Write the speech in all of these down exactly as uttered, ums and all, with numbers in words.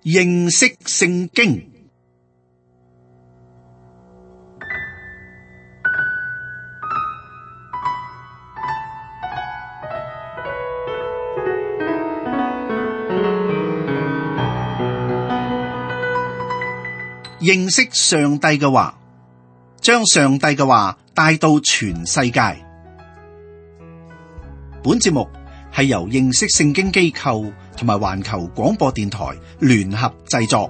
認識聖經。認識上帝嘅話，將上帝嘅話帶到全世界。本節目係由認識聖經機構同埋環球廣播電台聯合製作。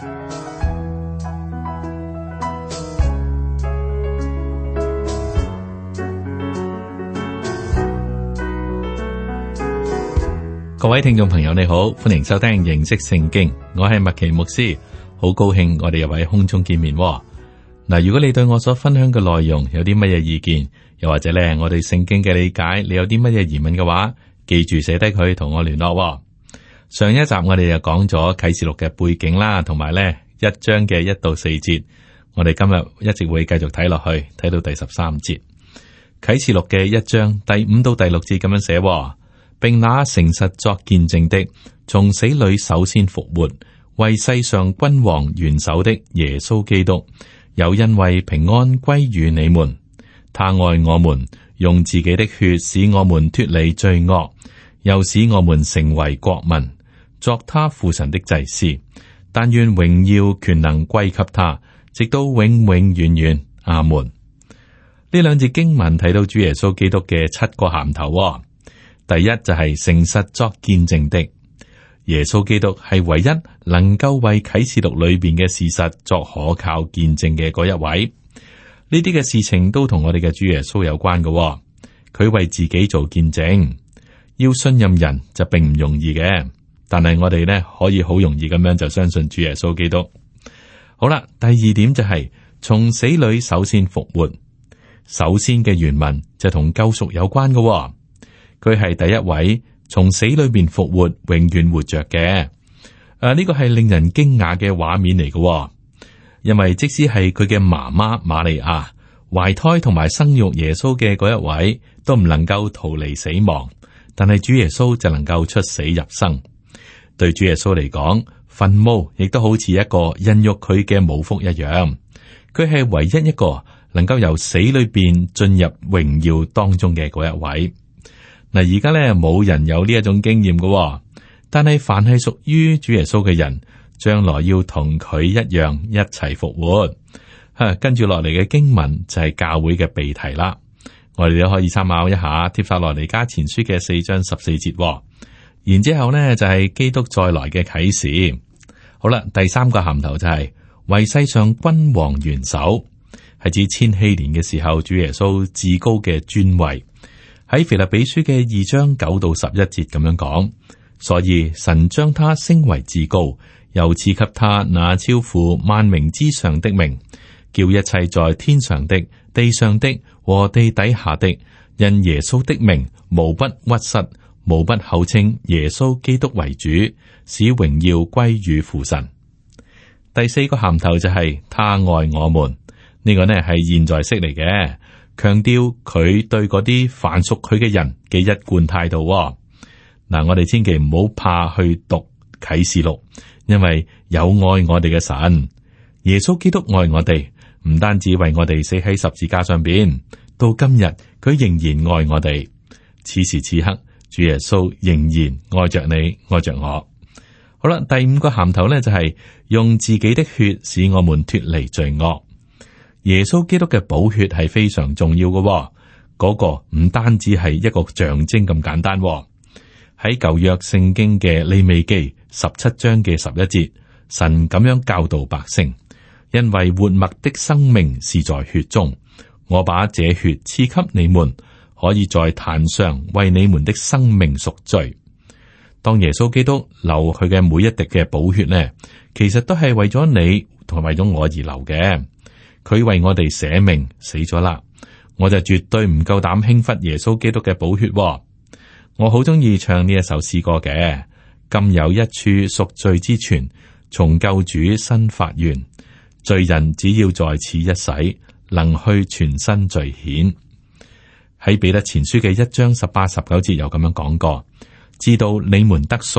各位聽眾朋友，你好，歡迎收聽認識聖經，我係麥奇牧師。好高興我哋又喺空中見面嗱。如果你對我所分享嘅內容有啲乜嘢意見，又或者咧我對聖經嘅理解，你有啲乜嘢疑問嘅話，記住寫低佢同我聯絡。上一集我哋就講咗啟示錄嘅背景啦，同埋咧一章嘅一到四節。我哋今日一直會繼續睇落去，睇到第十三節。啟示錄嘅一章第五到第六節咁樣寫，並那誠實作見證的，從死裏首先復活，為世上君王元首的耶穌基督，有恩惠平安歸於你們。他愛我們，用自己的血使我們脫離罪惡，又使我們成為國民，作他父神的祭司。但願榮耀權能歸給他，直到永永遠遠。阿門。呢兩節經文睇到主耶穌基督嘅七個銜頭。第一就係誠實作見證的。耶穌基督係唯一能夠為啟示錄裏邊嘅事實作可靠見證嘅嗰一位。呢啲嘅事情都同我哋嘅主耶穌有關嘅。佢為自己做見證，要信任人就並唔容易嘅。但係我哋呢可以好容易咁樣就相信主耶穌基督。好啦，第二點就係從死裏首先復活。首先嘅原文就同救贖有關嘅。佢係第一位從死裏邊復活、永遠活着嘅。誒、啊，呢、這個係令人驚訝嘅畫面嚟嘅，因為即使係佢嘅媽媽瑪利亞懷胎同埋生育耶穌嘅嗰一位，都唔能夠逃離死亡，但係主耶穌就能夠出死入生。對主耶穌嚟講，墳墓亦都好似一個孕育佢嘅母腹一樣。佢係唯一一個能夠由死裏邊進入榮耀當中嘅嗰一位。嗱，而家咧冇人有呢一種經驗嘅，但係凡係屬於主耶穌嘅人，將來要同佢一樣一齊復活。吓、啊，跟住落嚟嘅經文就係教會嘅備題啦。我哋都可以參考一下帖撒羅尼迦前書嘅四章十四節。然之後咧就係、是、基督再來嘅啟示。好啦，第三個銜頭就係、是、為世上君王元首，係指千禧年嘅時候主耶穌至高嘅尊位。喺腓立比書嘅二章九到十一節咁樣講，所以神將他升為至高，又賜給他那超乎萬名之上的名，叫一切在天上的、地上的和地底下的，因耶穌的名，無不屈膝，無不口稱耶穌基督為主，使榮耀歸於父神。第四個銜頭就係、是、他愛我們，呢、這個呢係現在式嚟嘅。強調佢對嗰啲凡屬佢嘅人嘅一貫態度。嗱，我哋千祈唔好怕去讀啟示錄，因為有愛我哋嘅神，耶穌基督愛我哋，唔單止為我哋死喺十字架上邊，到今日佢仍然愛我哋。此時此刻，主耶穌仍然愛着你，愛着我。好啦，第五個銜頭咧就係、是、用自己的血使我們脫離罪惡。耶穌基督嘅寶血係非常重要嘅、哦，嗰、那個唔單止係一個象徵咁簡單、哦。喺舊約聖經嘅利未記十七章嘅十一節，神咁樣教導百姓：因為活物的生命是在血中，我把這血賜給你們，可以在壇上為你們的生命贖罪。當耶穌基督流佢嘅每一滴嘅寶血呢，其實都係為咗你同為咗我而流嘅。佢為我哋捨命死咗啦，我就絕對唔夠膽輕忽耶穌基督嘅寶血。我好中意唱呢一首詩歌嘅，今有一處贖罪之泉，從救主身發源，罪人只要在此一洗，能去全身罪愆。喺彼得前書嘅一章十八十九節有咁樣講過，知道你們得贖，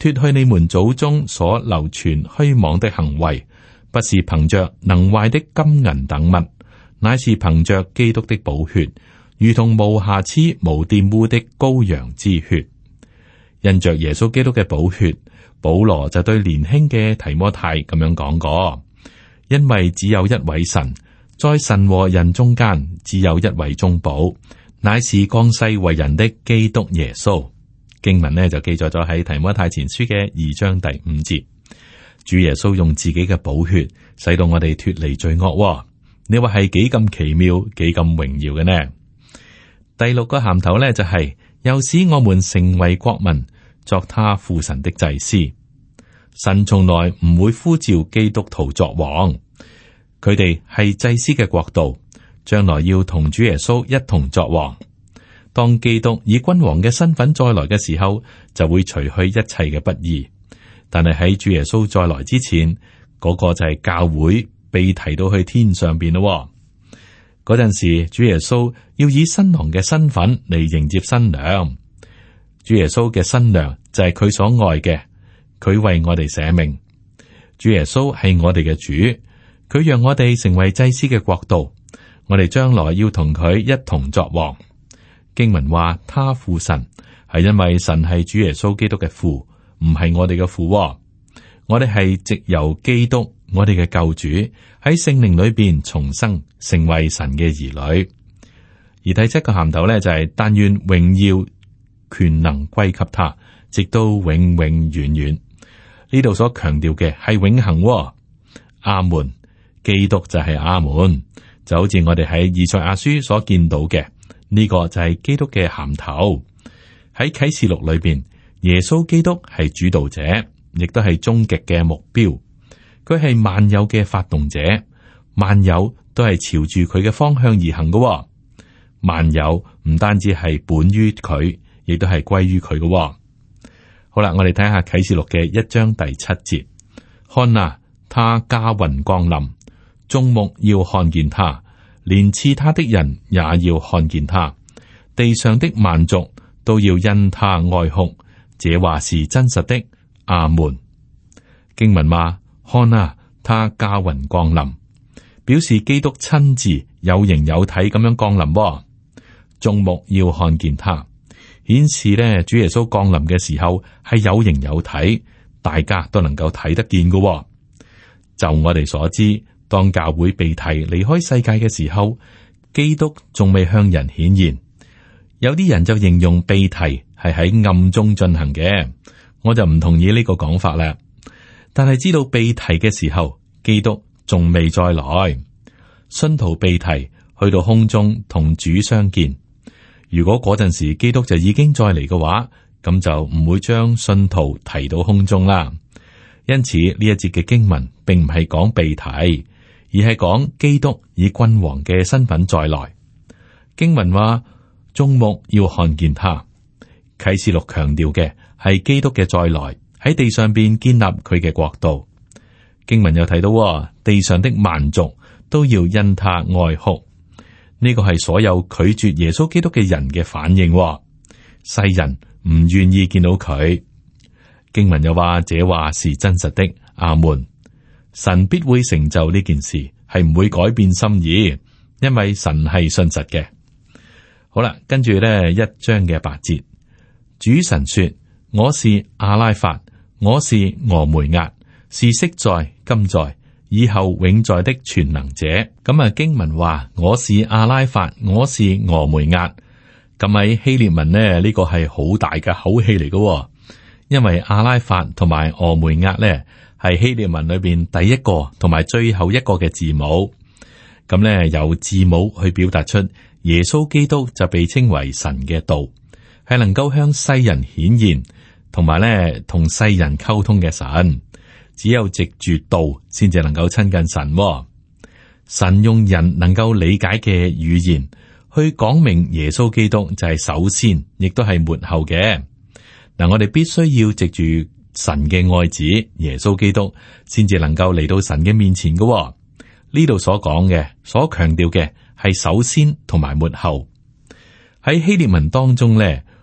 脫去你們祖宗所流傳虛妄的行為，不是憑着能壞的金銀等物，乃是憑着基督的寶血，如同無瑕疵、無玷污的羔羊之血。因着耶穌基督嘅寶血，保羅就對年輕嘅提摩太咁樣講過：因為只有一位神，在神和人中間只有一位中保，乃是降世為人的基督耶穌。經文呢就記載咗喺提摩太前書嘅二章第五節。主耶穌用自己嘅寶血，使到我哋脫離罪惡。你話係幾咁奇妙、幾咁榮耀嘅呢？第六個銜頭呢就係、是、又使我們成為國民，作他父神的祭司。神從來唔會呼召基督徒作王，佢哋係祭司嘅國度，將來要同主耶穌一同作王。當基督以君王嘅身份再來嘅時候，就會除去一切嘅不義。但係喺主耶穌再來之前，嗰、那個就係教會被提到去天上邊咯。嗰陣時，主耶穌要以新郎嘅身份嚟迎接新娘。主耶穌嘅新娘就係佢所愛嘅，佢為我哋捨命。主耶穌係我哋嘅主，佢讓我哋成為祭司嘅國度。我哋將來要同佢一同作王。經文話他父神，係因為神係主耶穌基督嘅父，唔係我哋嘅父。我哋係藉由基督，我哋嘅救主喺聖靈裏邊重生，成為神嘅兒女。而第七個銜頭咧就係、是、但願榮耀權能歸給他，直到永永遠遠。呢度所強調嘅係永恆。阿門，基督就係阿門，就好似我哋喺以賽亞書所見到嘅。呢個就係基督嘅銜頭。喺啟示錄裏邊，耶穌基督係主導者，亦都係終極嘅目標。佢係萬有嘅發動者，萬有都係朝住佢嘅方向而行嘅。萬有唔單止係本於佢，亦都係歸於佢嘅。好啦，我哋睇下啟示錄嘅一章第七節。看啊，他駕雲降臨，眾目要看見他。連刺他的人也要看見他，地上的萬族都要因他哀哭。這話是真實的。阿門。經文話：看啊，他駕雲降臨，表示基督親自有形有體咁樣降臨。眾目要看見他，顯示呢主耶穌降臨嘅時候係有形有體，大家都能夠睇得見嘅。就我哋所知。當教會被提離開世界嘅時候，基督仲未向人顯現。有啲人就形容被提係喺暗中進行嘅，我就唔同意呢個講法啦。但係知道被提嘅時候，基督仲未再來。信徒被提去到空中同主相見。如果嗰陣時基督就已經再嚟嘅話，咁就唔會將信徒提到空中啦。因此呢一節嘅經文並唔係講被提。而係講基督以君王嘅身份再來。經文話眾目要看見他。啟示錄強調嘅係基督嘅再來，喺地上邊建立佢嘅國度。經文又提到地上的萬族都要因他哀哭。呢個係所有拒絕耶穌基督嘅人嘅反應。世人唔願意見到佢。經文又話這話是真實的。阿門。神必會成就呢件事，係唔會改變心意，因為神係信實嘅。好啦，跟住呢一章嘅八節，主神說：我是阿拉法，我是俄梅押，是昔在、今在、以後永在的全能者。咁啊，經文話我是阿拉法，我是俄梅押。咁喺希臘文呢，呢個係好大嘅口氣嚟嘅，因為阿拉法同埋俄梅押呢。係希臘文裏邊第一個同埋最後一個嘅字母，咁咧由字母去表達出耶穌基督就被稱為神嘅道，係能夠向世人顯現，同埋咧同世人溝通嘅神。只有藉住道，先至能夠親近神。神用人能夠理解嘅語言去講明耶穌基督就係首先，亦都係末後嘅。嗱，我哋必須要藉住神嘅愛子耶穌基督，先至能夠嚟到神嘅面前嘅。呢度所講嘅，所強調嘅係首先同埋末後。喺希臘文當中咧，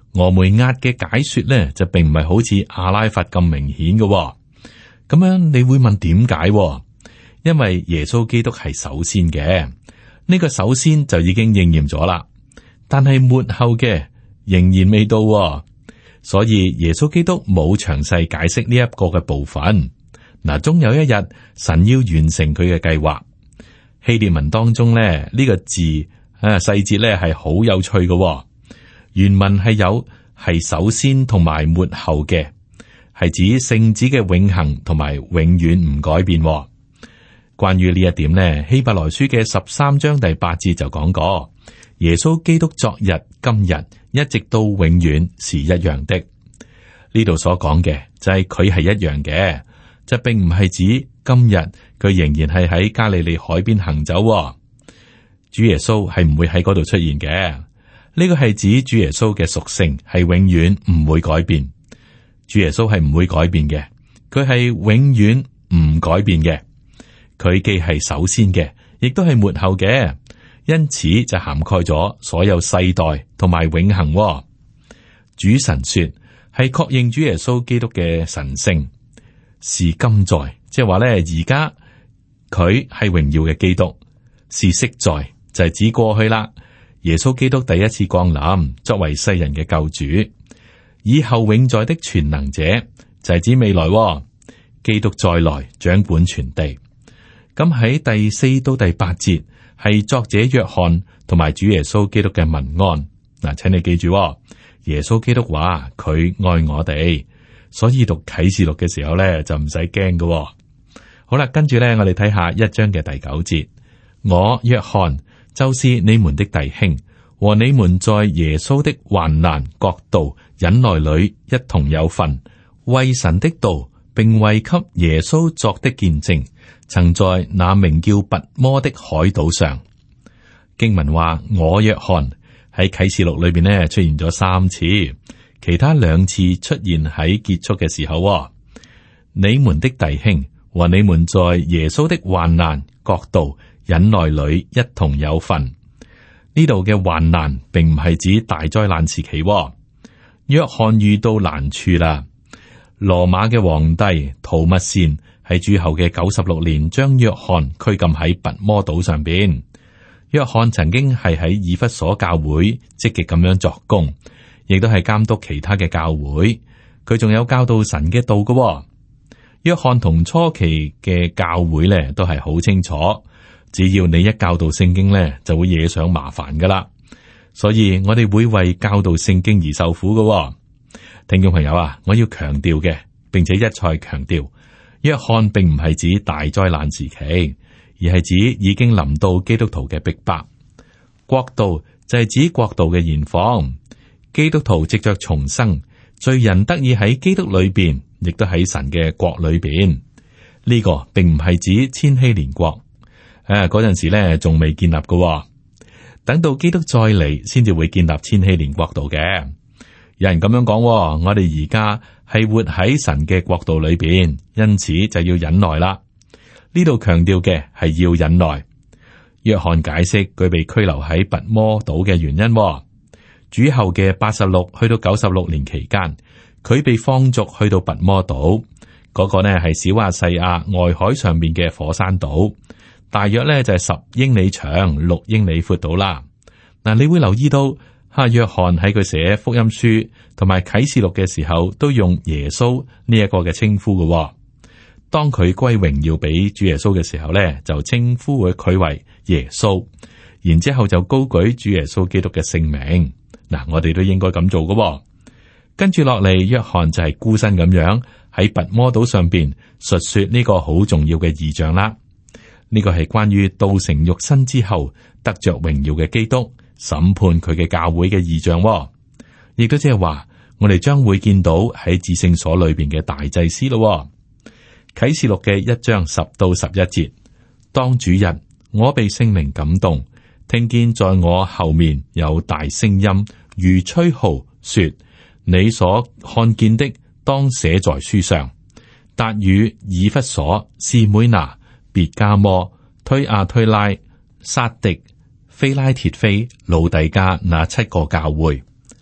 俄梅押嘅解說咧就並唔係好似阿拉法咁明顯嘅、哦。咁樣你會問點解？因為耶穌基督係首先嘅，呢、這個首先就已經應驗咗啦。但係末後嘅仍然未到、哦，所以耶穌基督冇詳細解釋呢一個嘅部分。嗱，終有一日神要完成佢嘅計劃。希臘文當中咧呢、這個字啊細節咧係好有趣嘅、哦。原文係有係首先同埋末後嘅。係指聖子嘅永恆同埋永遠唔改變、哦。關於呢一點呢，希伯來書嘅十三章第八節就講過，耶穌基督昨日、今日一直到永遠是一樣的。呢度所講嘅就係佢係一樣嘅，就並唔係指今日佢仍然係喺加利利海邊行走、哦。主耶穌係唔會喺嗰度出現嘅。呢、這個係指主耶穌嘅屬性係永遠唔會改變。主耶穌係唔會改變嘅，佢係永遠唔改變嘅。佢既係首先嘅，亦都係末後嘅，因此就涵蓋咗所有世代同埋永恆、哦。主神說係確認主耶穌基督嘅神性是今在，即係話咧而家佢係榮耀嘅基督，是昔在就係、是、指過去啦。耶穌基督第一次降臨，作為世人嘅救主。以後永在的全能者就係、是、指未來、哦，基督再來掌管全地。咁喺第四到第八節係作者約翰同埋主耶穌基督嘅文案。嗱，請你記住、哦，耶穌基督話佢愛我哋，所以讀啟示錄嘅時候咧就唔使驚嘅。好啦，跟住咧我哋睇下一章嘅第九節，我約翰就是你們的弟兄，和你們在耶穌的患難、國度、忍耐裏一同有份，為神的道，並為給耶穌作的見證，曾在那名叫拔摩的海島上。經文話我約翰喺啟示錄裏邊呢出現咗三次，其他兩次出現喺結束嘅時候、哦。你們的弟兄和你們在耶穌的患難、國度、忍耐裏一同有份。呢度嘅患難並唔係指大災難時期、哦。約翰遇到難處啦。羅馬嘅皇帝圖密善喺主後嘅九十六年，將約翰拘禁喺拔摩島上邊。約翰曾經係喺以弗所教會積極咁樣作工，亦都係監督其他嘅教會。佢仲有教導神嘅道嘅、哦。約翰同初期嘅教會咧都係好清楚，只要你一教導聖經咧，就會惹上麻煩噶啦。所以我哋會為教導聖經而受苦嘅、哦。聽眾朋友啊，我要強調嘅，並且一再強調，約翰並唔係指大災難時期，而係指已經臨到基督徒嘅逼迫。國度就係指國度嘅現況，基督徒藉着重生，罪人得以喺基督裏邊，亦都喺神嘅國裏邊。呢、這個並唔係指千禧年國，誒嗰陣時咧仲未建立嘅、哦。等到基督再嚟，先至會建立千禧年國度嘅。有人咁樣講、哦，我哋而家係活喺神嘅國度裏邊，因此就要忍耐啦。呢度強調嘅係要忍耐。約翰解釋佢被拘留喺拔摩島嘅原因、哦。主後嘅八十六去到九十六年期間，佢被放逐去到拔摩島，嗰、那個呢係小亞細亞外海上面嘅火山島。大約咧就係十英里長，六英里闊到啦。嗱，你會留意到，哈約翰喺佢寫福音書同埋啟示錄嘅時候，都用耶穌呢一個嘅稱呼嘅。當佢歸榮耀俾主耶穌嘅時候咧，就稱呼佢為耶穌，然之後就高舉主耶穌基督嘅聖名。嗱，我哋都應該咁做嘅。跟住落嚟，約翰就係孤身咁樣喺拔摩島上邊述說呢個好重要嘅異象啦。呢個係關於道成肉身之後得着榮耀嘅基督審判佢嘅教會嘅異象、哦，亦都即係話我哋將會見到喺至聖所裏邊嘅大祭司咯、哦。啟示錄嘅一章十到十一節，當主日，我被聖靈感動，聽見在我後面有大聲音，如吹號，說：你所看見的，當寫在書上。達與以弗所、士每拿、別加摩、推亞推拉、撒狄、非拉鐵非、老底加那七個教會。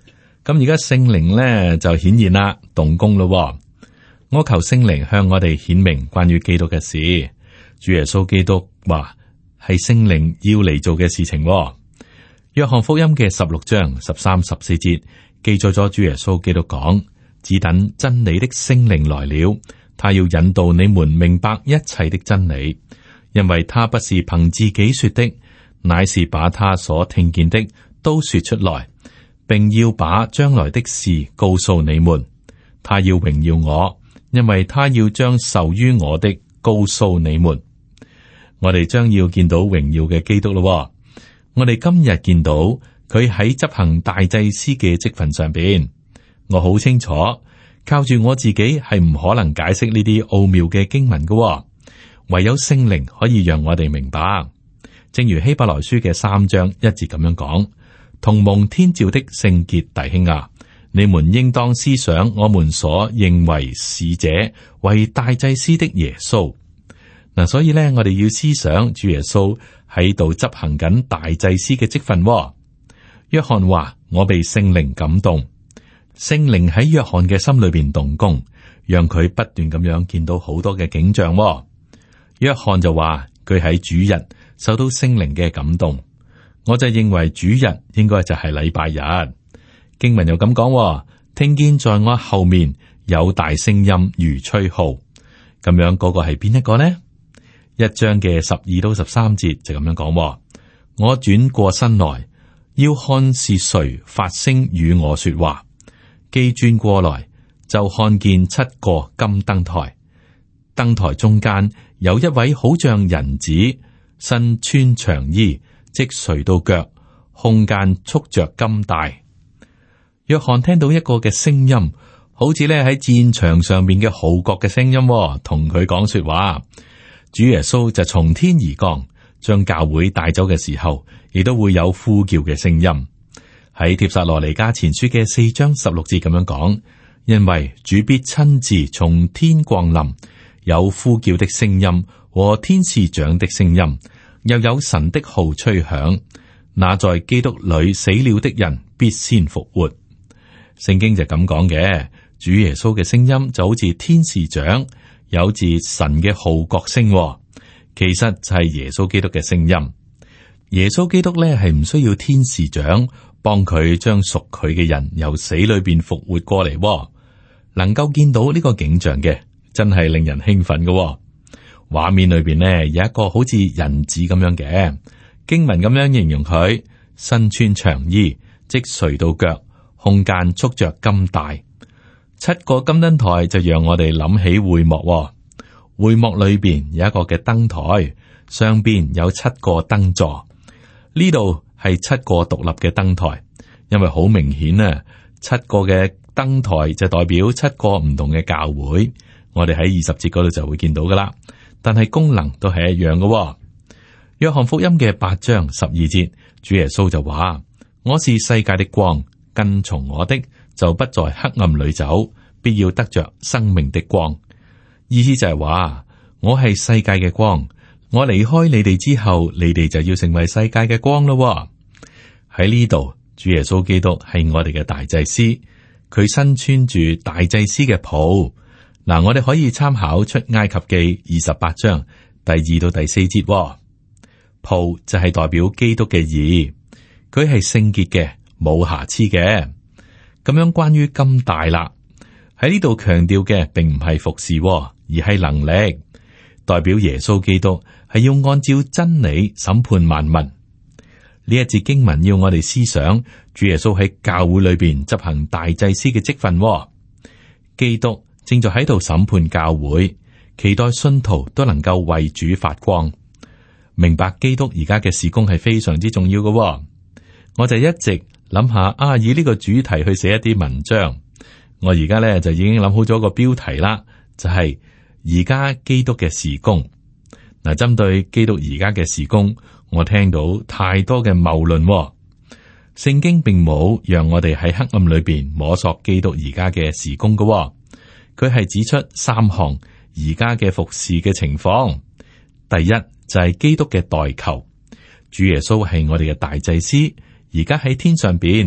咁而家聖靈咧就顯現啦，動工咯。我求聖靈向我哋顯明關於基督嘅事。主耶穌基督話係聖靈要嚟做嘅事情。約翰福音嘅十六章十三十四節記載咗主耶穌基督講：只等真理的聖靈來了，他要引導你們明白一切的真理，因為他不是憑自己說的，乃是把他所聽見的都說出來，並要把將來的事告訴你們。他要榮耀我，因為他要將受於我的告訴你們。我哋將要見到榮耀嘅基督咯。我哋今日見到佢喺執行大祭司嘅職份上邊，我好清楚，靠住我自己係唔可能解釋呢啲奧妙嘅經文嘅，唯有聖靈可以讓我哋明白。正如希伯來書嘅三章一節咁樣講：同蒙天召的聖潔弟兄啊，你們應當思想我們所認為使者為大祭司的耶穌。嗱，所以咧，我哋要思想主耶穌喺度執行緊大祭司嘅職份。約翰話：我被聖靈感動，聖靈喺約翰嘅心裏邊動工，讓佢不斷咁樣見到好多嘅景象。約翰就話佢喺主日受到聖靈嘅感動，我就認為主日應該就係禮拜日。經文又咁講：聽見在我後面有大聲音如吹號，咁樣嗰個係邊一個呢？一章嘅十二到十三節就咁樣講：我轉過身來，要看是誰發聲與我說話。既轉過來，就看見七個金燈台，燈台中間有一位好像人子，身穿長衣，即垂到腳，胸間束着金帶。約翰聽到一個嘅聲音，好似咧喺戰場上面嘅號角嘅聲音，同佢講說話。主耶穌就從天而降，將教會帶走嘅時候，亦都會有呼叫嘅聲音。喺帖撒羅尼迦前書嘅四章十六節咁樣講：因為主必親自從天降臨，有呼叫的聲音和天使長的聲音，又有神的號吹響。那在基督裏死了的人必先復活。聖經就咁講嘅，主耶穌嘅聲音就好似天使長，有自神嘅號角聲，其實就係耶穌基督嘅聲音。耶穌基督咧係唔需要天使長幫佢將屬佢嘅人由死裏邊復活過嚟，能夠見到呢個景象嘅，真係令人興奮嘅。畫面裏邊呢，有一個好似人子咁樣嘅經文咁樣形容佢，身穿長衣，即垂到腳，胸間束着金帶。七個金燈台就讓我哋諗起會幕，會幕裏邊有一個嘅燈台，上邊有七個燈座。呢度係七個獨立嘅燈台，因為好明顯啊，七個嘅燈台就代表七個唔同嘅教會。我哋喺二十節嗰度就會見到噶啦，但係功能都係一樣嘅。約翰福音嘅八章十二節，主耶穌就話：我是世界的光，跟從我的就不在黑暗裏走，必要得着生命的光。意思就係話，我係世界嘅光，我離開你哋之後，你哋就要成為世界嘅光咯。喺呢度，主耶穌基督係我哋嘅大祭司，佢身穿住大祭司嘅袍。嗱，我哋可以參考出埃及記二十八章第二到第四節。袍就係代表基督嘅義，佢係聖潔嘅，冇瑕疵嘅。咁樣關於金帶啦，喺呢度強調嘅並唔係服侍，而係能力，代表耶穌基督係要按照真理審判萬民。呢一節經文要我哋思想，主耶穌喺教會裏邊執行大祭司嘅職分。基督正在喺度審判教會，期待信徒都能夠為主發光。明白基督而家嘅事工係非常之重要嘅。我就一直諗下啊，以呢個主題去寫一啲文章。我而家咧就已經諗好咗個標題啦，就係而家基督嘅事工。嗱，針對基督而家嘅事工，我聽到太多嘅謬論。聖經並冇讓我哋喺黑暗裏邊摸索基督而家嘅事工嘅。佢係指出三項而家嘅服侍嘅情況。第一就係基督嘅代求，主耶穌係我哋嘅大祭司，而家喺天上邊，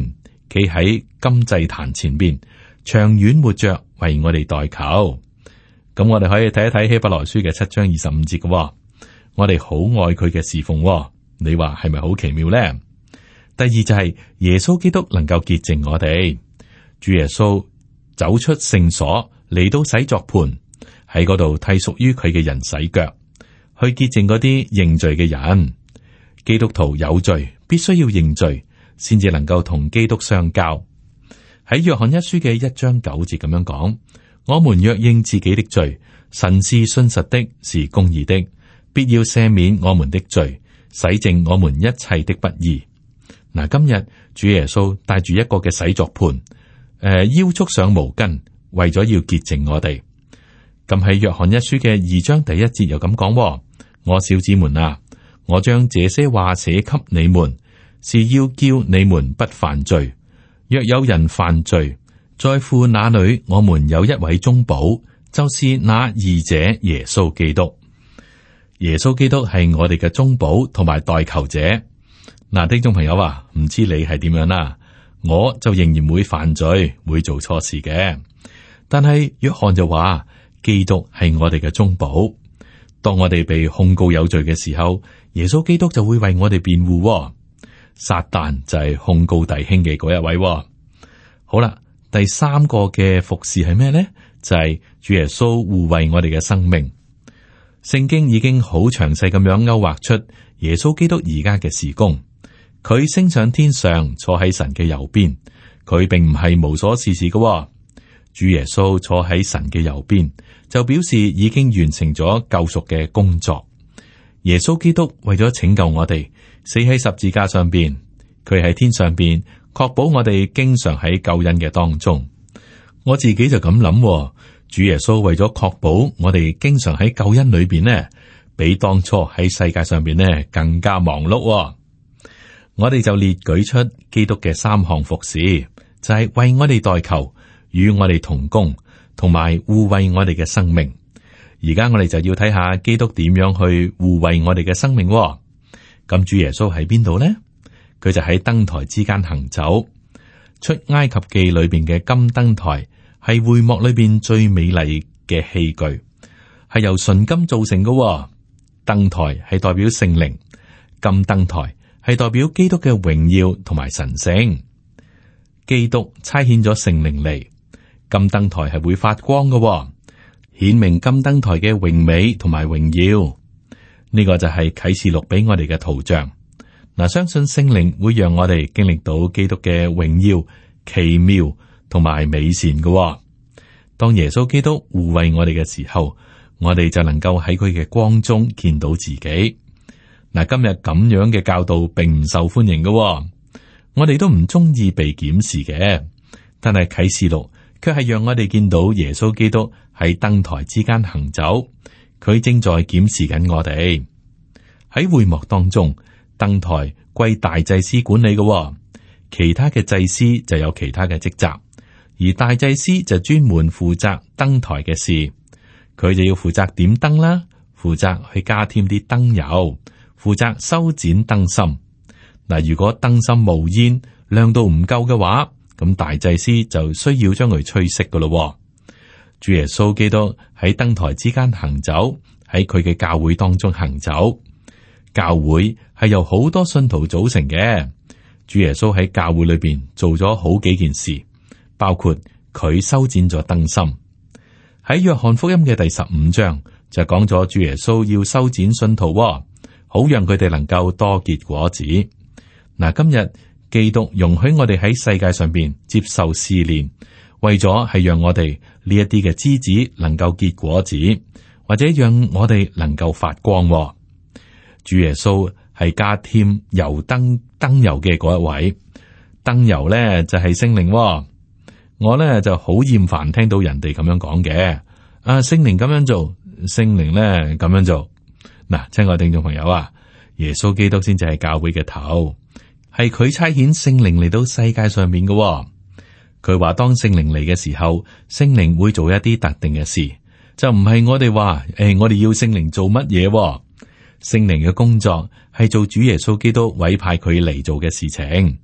企喺金祭壇前邊，長遠活着為我哋代求。咁我哋可以睇一睇希伯來書嘅七章二十五節嘅，我哋好愛佢嘅侍奉。你話係咪好奇妙呢？第二就係耶穌基督能夠潔淨我哋，主耶穌走出聖所嚟到洗作盤，喺嗰度替屬於佢嘅人洗腳，去潔淨嗰啲認罪嘅人。基督徒有罪，必須要認罪，先至能夠同基督相交。喺約翰一書嘅一章九節咁樣講：我們若認自己的罪，神是信實的，是公義的，必要赦免我們的罪，洗淨我們一切的不義。嗱，今日主耶穌帶住一個嘅洗作盤，誒、呃，腰束上毛巾，為咗要潔淨我哋。咁喺約翰一書嘅二章第一節又咁講：我小子們啊，我將這些話寫給你們，是要叫你們不犯罪。若有人犯罪，在父那裡，我們有一位中保，就是那義者耶穌基督。耶穌基督係我哋嘅中保同埋代求者。嗱，聽眾朋友啊，唔知你係點樣啦？我就仍然會犯罪，會做錯事嘅。但係約翰就話，基督係我哋嘅中保。當我哋被控告有罪嘅時候，耶穌基督就會為我哋辯護。撒旦就係控告弟兄嘅嗰一位。好啦，第三個嘅服侍係咩呢？就係、是、主耶穌護衛我哋嘅生命。聖經已經好詳細咁樣勾畫出耶穌基督而家嘅事工。佢升上天上，坐喺神嘅右邊。佢並唔係無所事事嘅。主耶穌坐喺神嘅右邊，就表示已經完成咗救贖嘅工作。耶穌基督為咗拯救我哋，死喺十字架上邊。佢喺天上邊，確保我哋經常喺救恩嘅當中。我自己就咁諗，主耶穌為咗確保我哋經常喺救恩裏邊呢，比當初喺世界上邊呢更加忙碌。我哋就列舉出基督嘅三項服侍，就係為我哋代求，與我哋同工，同埋護衛我哋嘅生命。而家我哋就要睇下基督點樣去護衛我哋嘅生命。咁主耶穌喺邊度呢？佢就喺燈台之間行走。出埃及記裏邊嘅金燈台係會幕裏邊最美麗嘅器具，係由純金造成嘅。燈台係代表聖靈，金燈台係代表基督嘅榮耀同埋神聖。基督差遣咗聖靈嚟，金燈台係會發光嘅，顯明金燈台嘅榮美同埋榮耀。呢個就係啟示錄俾我哋嘅圖像。嗱，相信聖靈會讓我哋經歷到基督嘅榮耀、奇妙同埋美善嘅。當耶穌基督護衛我哋嘅時候，我哋就能夠喺佢嘅光中見到自己。嗱，今日咁樣嘅教導並唔受歡迎嘅，我哋都唔中意被檢視嘅。但係啟示錄卻係讓我哋見到耶穌基督喺燈台之間行走，佢正在檢視緊我哋。喺會幕當中，燈台歸大祭司管理嘅，其他嘅祭司就有其他嘅職責，而大祭司就專門負責燈台嘅事，佢就要負責點燈啦，負責去加添啲燈油，負責修剪燈芯。嗱，如果燈芯冒煙，亮度唔夠嘅話，咁大祭司就需要將佢吹熄噶咯。主耶穌基督喺燈台之間行走，喺佢嘅教會當中行走。教會係由好多信徒組成嘅。主耶穌喺教會裏邊做咗好幾件事，包括佢修剪咗燈芯。喺約翰福音嘅第十五章就講咗主耶穌要修剪信徒，好讓佢哋能夠多結果子。嗱，今日基督容許我哋喺世界上邊接受試煉，為咗係讓我哋呢一啲嘅枝子能夠結果子，或者讓我哋能夠發光。主耶穌係加添油燈燈油嘅嗰一位，燈油咧就係聖靈。我咧就好厭煩聽到人哋咁樣講嘅，啊，聖靈咁樣做，聖靈咧咁樣做。嗱，親愛聽眾朋友啊，耶穌基督先至係教會嘅頭，係佢差遣聖靈嚟到世界上面嘅。佢話當聖靈嚟嘅時候，聖靈會做一啲特定嘅事，就唔係我哋話，誒、哎，我哋要聖靈做乜嘢？聖靈嘅工作係做主耶穌基督委派佢嚟做嘅事情。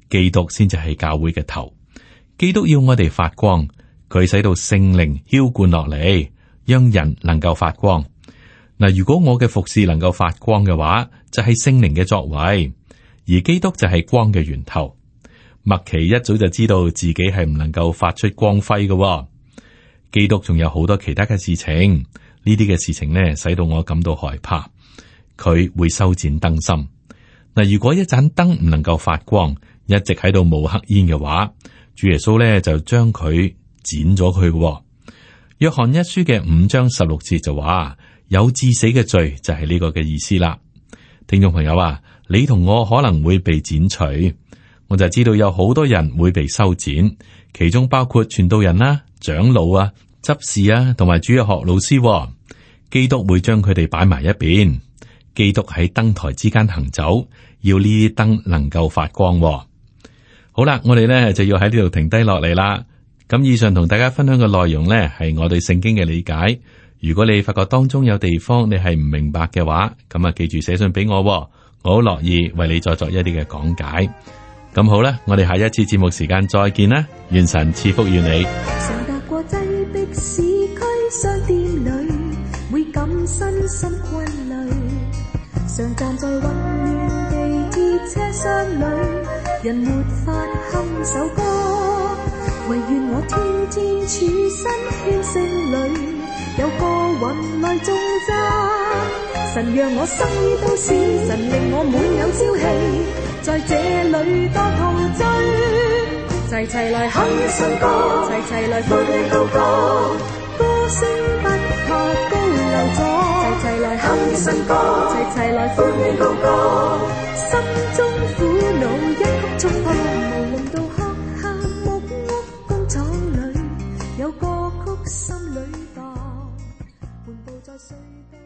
基督先至係教會嘅頭。基督要我哋發光，佢使到聖靈澆灌落嚟，讓人能夠發光。嗱，如果我嘅服侍能夠發光嘅話，就係聖靈嘅作為，而基督就係光嘅源頭。麥奇一早就知道自己係唔能夠發出光輝嘅。基督仲有好多其他嘅事情，呢啲嘅事情呢，使到我感到害怕。佢會修剪燈芯。嗱，如果一盞燈唔能夠發光，一直喺度冒黑煙嘅話，主耶穌咧就將佢剪咗佢嘅。約翰一書嘅五章十六節就話，有致死嘅罪就係呢個嘅意思啦。聽眾朋友啊，你同我可能會被剪除，我就知道有好多人會被修剪，其中包括傳道人啦、長老啊、執事啊，同埋主日學老師。基督會將佢哋擺埋一邊。基督喺燈台之間行走，要呢啲燈能夠發光。好啦，我哋咧就要喺呢度停低落嚟啦。咁以上同大家分享嘅內容呢，係我對聖經嘅理解。如果你發覺當中有地方你係唔明白嘅話，咁啊記住寫信俾我，我好樂意為你再作一啲嘅講解。咁好啦，我哋下一次節目時間再見啦，願神賜福於你。 常踏過擠迫市區商店裏，會感身心困累，常站在混亂地鐵車廂裏，人沒法哼首歌，唯願我天天處身喧聲裏，有個雲來頌讚。神讓我生於都市，神令我滿有朝氣，在這裏多陶醉，齊齊來哼一首歌，齊齊來歡喜高歌，歌聲不怕高樓阻，齊齊來哼一首歌，齊齊來歡喜高歌，心中苦惱一曲衝破，無論到學校木屋工廠裏，有歌曲心裏盪，緩步在隧道。